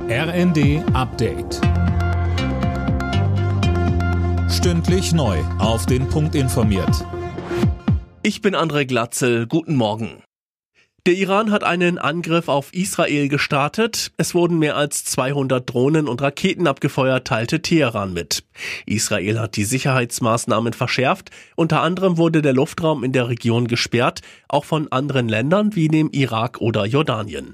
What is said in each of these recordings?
RND Update. Stündlich neu auf den Punkt informiert. Ich bin André Glatzel. Guten Morgen. Der Iran hat einen Angriff auf Israel gestartet. Es wurden mehr als 200 Drohnen und Raketen abgefeuert, teilte Teheran mit. Israel hat die Sicherheitsmaßnahmen verschärft. Unter anderem wurde der Luftraum in der Region gesperrt, auch von anderen Ländern wie dem Irak oder Jordanien.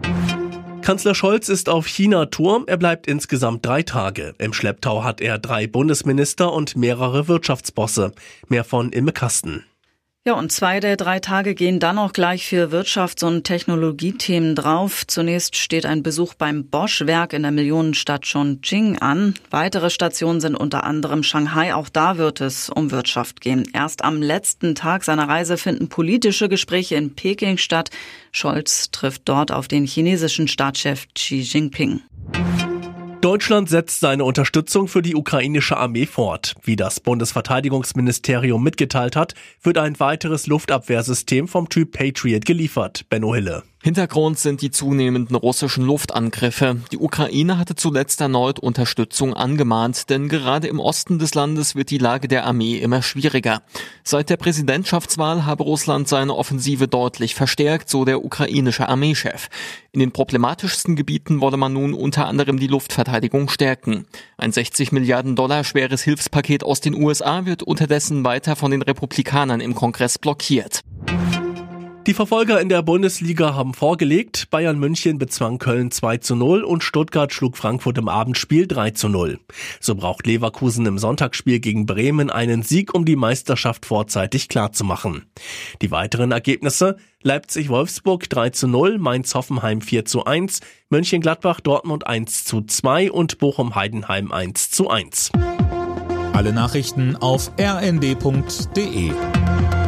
Kanzler Scholz ist auf China-Tour. Er bleibt insgesamt 3 Tage. Im Schlepptau hat er 3 Bundesminister und mehrere Wirtschaftsbosse. Mehr von Imme Kasten. Ja, und 2 der 3 Tage gehen dann auch gleich für Wirtschafts- und Technologiethemen drauf. Zunächst steht ein Besuch beim Bosch-Werk in der Millionenstadt Chongqing an. Weitere Stationen sind unter anderem Shanghai. Auch da wird es um Wirtschaft gehen. Erst am letzten Tag seiner Reise finden politische Gespräche in Peking statt. Scholz trifft dort auf den chinesischen Staatschef Xi Jinping. Deutschland setzt seine Unterstützung für die ukrainische Armee fort. Wie das Bundesverteidigungsministerium mitgeteilt hat, wird ein weiteres Luftabwehrsystem vom Typ Patriot geliefert. Benno Hille. Hintergrund sind die zunehmenden russischen Luftangriffe. Die Ukraine hatte zuletzt erneut Unterstützung angemahnt, denn gerade im Osten des Landes wird die Lage der Armee immer schwieriger. Seit der Präsidentschaftswahl habe Russland seine Offensive deutlich verstärkt, so der ukrainische Armeechef. In den problematischsten Gebieten wolle man nun unter anderem die Luftverteidigung stärken. Ein 60 Milliarden Dollar schweres Hilfspaket aus den USA wird unterdessen weiter von den Republikanern im Kongress blockiert. Die Verfolger in der Bundesliga haben vorgelegt. Bayern München bezwang Köln 2:0 und Stuttgart schlug Frankfurt im Abendspiel 3:0. So braucht Leverkusen im Sonntagsspiel gegen Bremen einen Sieg, um die Meisterschaft vorzeitig klarzumachen. Die weiteren Ergebnisse: Leipzig-Wolfsburg 3:0, Mainz-Hoffenheim 4:1, Mönchengladbach-Dortmund 1:2 und Bochum-Heidenheim 1:1. Alle Nachrichten auf rnd.de.